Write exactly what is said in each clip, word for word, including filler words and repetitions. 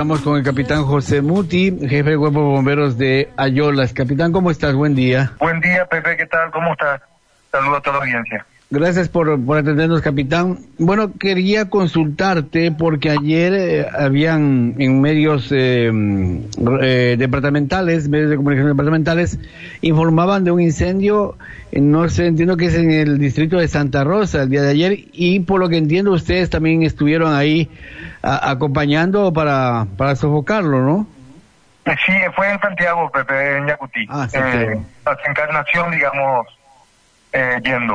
Estamos con el capitán José Muti, jefe de Cuerpo de Bomberos de Ayolas. Capitán, ¿cómo estás? Buen día. Buen día, Pepe, ¿qué tal? ¿Cómo estás? Saludos a toda la audiencia. Gracias por, por atendernos, capitán. Bueno, quería consultarte porque ayer eh, habían en medios eh, eh, departamentales, medios de comunicación departamentales, informaban de un incendio, eh, no sé, entiendo que es en el distrito de Santa Rosa el día de ayer, y por lo que entiendo ustedes también estuvieron ahí a, acompañando para, para sofocarlo, ¿no? Sí, fue en Santiago, Pepe, en Yacutí. Ah, Santiago. Eh, hacia Encarnación, digamos, eh, yendo.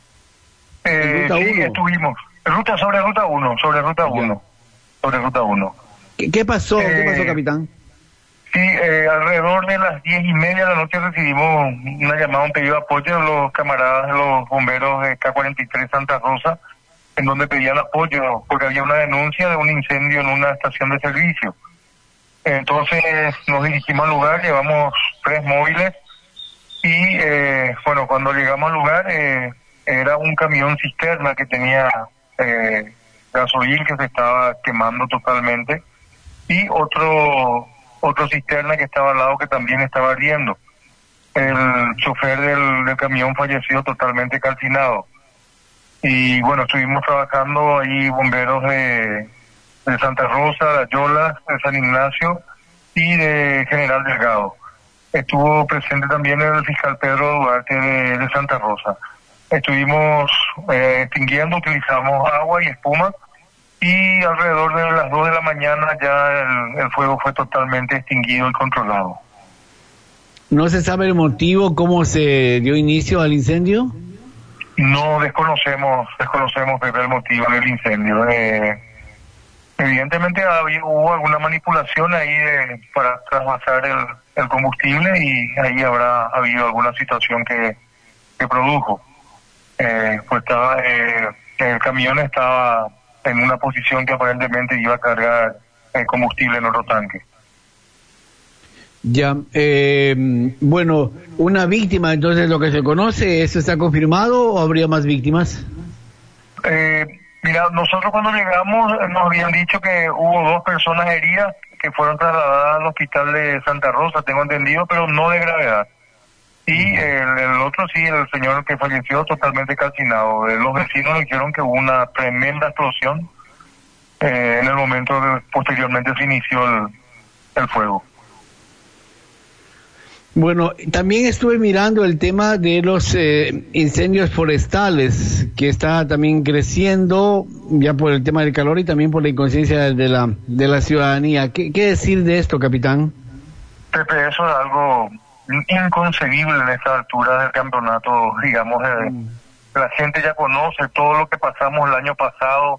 Eh, ¿Ruta sí, uno? estuvimos. Ruta sobre Ruta uno, sobre Ruta uno. Sobre Ruta uno. ¿Qué, qué pasó? Eh, ¿Qué pasó, capitán? Sí, eh, alrededor de las diez y media de la noche recibimos una llamada, un pedido de apoyo de los camaradas de los bomberos de K cuarenta y tres Santa Rosa, en donde pedían apoyo porque había una denuncia de un incendio en una estación de servicio. Entonces nos dirigimos al lugar, llevamos tres móviles y eh, bueno, cuando llegamos al lugar eh, era un camión cisterna que tenía eh, gasoil que se estaba quemando totalmente y otro otro cisterna que estaba al lado que también estaba ardiendo. El chofer del, del camión falleció totalmente calcinado. Y bueno, estuvimos trabajando ahí bomberos de, de Santa Rosa, de Ayolas, de San Ignacio y de General Delgado. Estuvo presente también el fiscal Pedro Duarte de, de Santa Rosa. Estuvimos eh, extinguiendo, utilizamos agua y espuma y alrededor de las dos de la mañana ya el, el fuego fue totalmente extinguido y controlado. ¿No se sabe el motivo, cómo se dio inicio al incendio? No, desconocemos, desconocemos Pepe, el motivo del incendio. Eh, evidentemente había, hubo alguna manipulación ahí de, para trasvasar el, el combustible y ahí habrá habido alguna situación que, que produjo. Eh, pues estaba, eh, el camión estaba en una posición que aparentemente iba a cargar el combustible en otro tanque. Ya, eh, bueno, una víctima, entonces lo que se conoce, ¿eso está confirmado o habría más víctimas? Eh, mira, nosotros cuando llegamos nos habían dicho que hubo dos personas heridas que fueron trasladadas al hospital de Santa Rosa, tengo entendido, pero no de gravedad. Y el, el otro sí, el señor que falleció totalmente calcinado. Eh, los vecinos dijeron que hubo una tremenda explosión eh, en el momento que posteriormente se inició el, el fuego. Bueno, también estuve mirando el tema de los eh, incendios forestales, que está también creciendo, ya por el tema del calor y también por la inconsciencia de la de la ciudadanía. ¿Qué, qué decir de esto, capitán? Pepe, eso es algo inconcebible en esta altura del campeonato, digamos. Eh, mm. La gente ya conoce todo lo que pasamos el año pasado,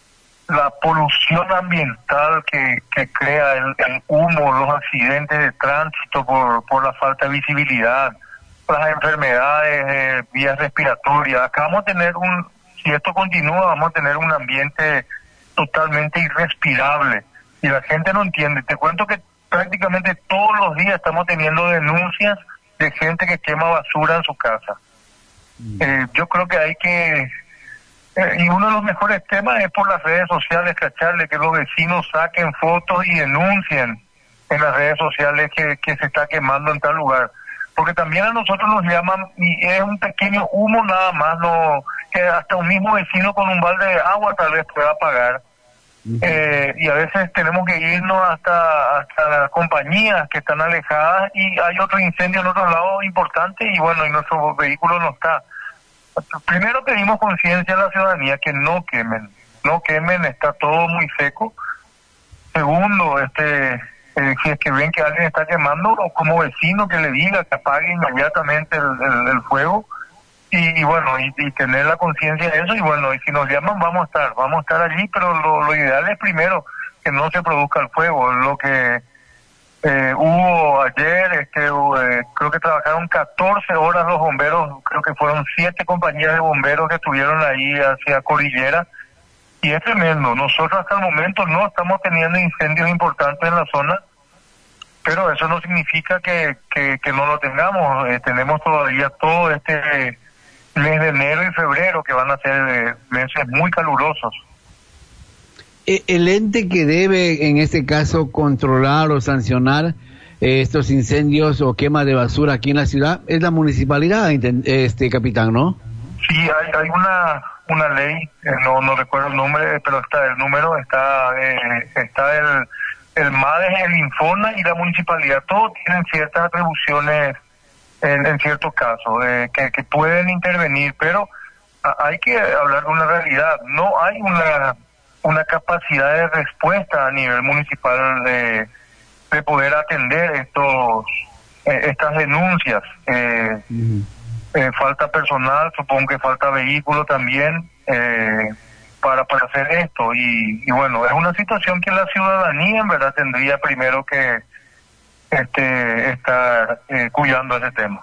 la polución ambiental que, que crea el, el humo, los accidentes de tránsito por, por la falta de visibilidad, las enfermedades de vías respiratorias. Acá vamos a tener un, si esto continúa, vamos a tener un ambiente totalmente irrespirable y la gente no entiende. Te cuento que prácticamente todos los días estamos teniendo denuncias de gente que quema basura en su casa. Mm. Eh, yo creo que hay que... Y uno de los mejores temas es por las redes sociales, cacharle, que los vecinos saquen fotos y denuncien en las redes sociales que, que se está quemando en tal lugar. Porque también a nosotros nos llaman, y es un pequeño humo nada más, no, que hasta un mismo vecino con un balde de agua tal vez pueda apagar. Uh-huh. Eh, y a veces tenemos que irnos hasta, hasta las compañías que están alejadas y hay otro incendio en otro lado importante y bueno, y nuestro vehículo no está. Primero pedimos conciencia a la ciudadanía que no quemen, no quemen, está todo muy seco. Segundo, este, eh, si es que ven que alguien está quemando, o como vecino que le diga que apague inmediatamente el, el, el fuego y, y bueno, y, y tener la conciencia de eso y bueno, y si nos llaman vamos a estar, vamos a estar allí, pero lo, lo ideal es primero que no se produzca el fuego, lo que Eh, hubo ayer, este, eh, creo que trabajaron catorce horas los bomberos, creo que fueron siete compañías de bomberos que estuvieron ahí hacia Cordillera, y es tremendo. Nosotros hasta el momento no estamos teniendo incendios importantes en la zona, pero eso no significa que, que, que no lo tengamos. Eh, tenemos todavía todo este mes de enero y febrero que van a ser eh, meses muy calurosos. el ente que debe, en este caso, controlar o sancionar eh, estos incendios o quema de basura aquí en la ciudad es la municipalidad, este capitán, ¿no? Sí, hay, hay una una ley, eh, no no recuerdo el nombre, pero está el número, está eh, está el el MADES, el Infona y la municipalidad, todos tienen ciertas atribuciones en, en ciertos casos, eh, que, que pueden intervenir, pero a, hay que hablar de una realidad, no hay una una capacidad de respuesta a nivel municipal de, de poder atender estos eh, estas denuncias. Eh, mm. eh, falta personal, supongo que falta vehículo también eh, para para hacer esto y, y bueno, es una situación que la ciudadanía en verdad tendría primero que este estar eh, cuidando ese tema.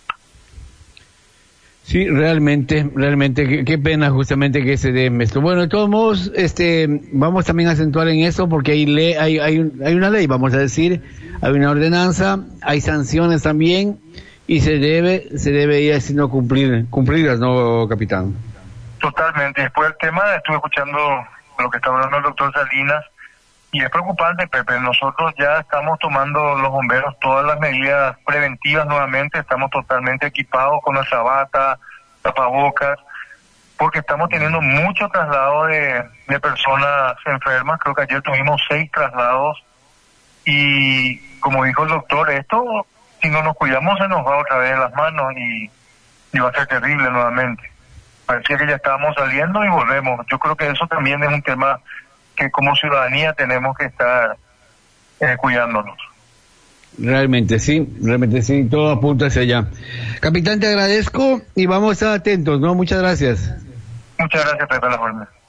Sí, realmente, realmente, qué, qué pena justamente que se dé esto. Bueno, de todos modos, este, vamos también a acentuar en eso porque hay, le, hay, hay, un, hay una ley, vamos a decir, hay una ordenanza, hay sanciones también y se debe, se debe ir haciendo cumplir, cumplidas, ¿no, capitán? Totalmente. Después del tema, estuve escuchando lo que está hablando el doctor Salinas y es preocupante, Pepe. Nosotros ya estamos tomando los bomberos todas las medidas preventivas nuevamente, estamos totalmente equipados con nuestra bata, tapabocas, porque estamos teniendo mucho traslado de, de personas enfermas. Creo que ayer tuvimos seis traslados y, como dijo el doctor, esto, si no nos cuidamos, se nos va otra vez de las manos y, y va a ser terrible nuevamente. Parecía que ya estábamos saliendo y volvemos. Yo creo que eso también es un tema que como ciudadanía tenemos que estar eh, cuidándonos. Realmente sí, realmente sí, todo apunta hacia allá. Capitán, te agradezco y vamos a estar atentos, ¿no? Muchas gracias. Muchas gracias, Pepe La Forma.